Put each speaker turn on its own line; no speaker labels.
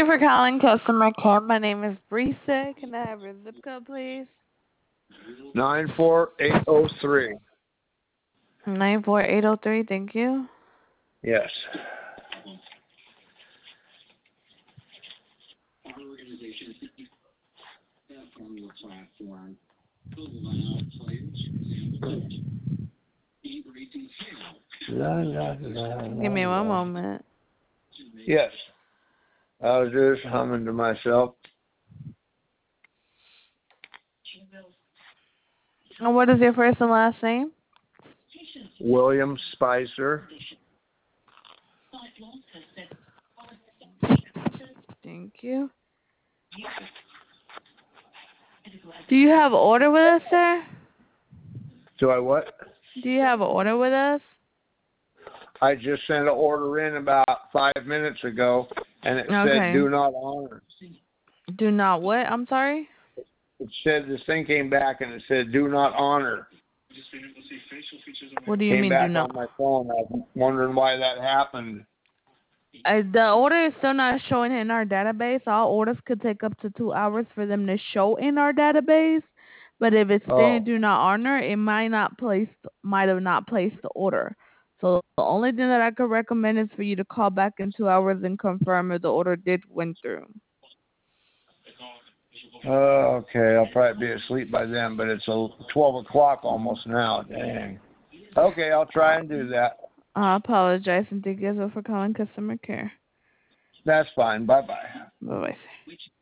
for calling customer care. My name is Brisa. Can I have your zip code, please?
94803.
94803. Thank you.
Yes.
Give me one moment.
Yes. I was just humming to myself.
And what is your first and last name?
William Spicer.
Thank you. Do you have an order with us, sir?
Do I what?
Do you have an order with us?
I just sent an order in about 5 minutes ago, and it said do not honor.
Do not what? I'm sorry?
It said this thing came back, and it said do not honor.
What do you
Came
mean
back
do not?
on my phone. I was wondering why that happened.
The order is still not showing in our database. All orders could take up to 2 hours for them to show in our database. But if it's saying do not honor, it might have not placed the order. So the only thing that I could recommend is for you to call back in 2 hours and confirm if the order did went through.
Okay, I'll probably be asleep by then, but it's 12 o'clock almost now. Dang. Okay, I'll try and do that.
I apologize and thank you for calling customer care.
That's fine. Bye-bye.
Bye-bye.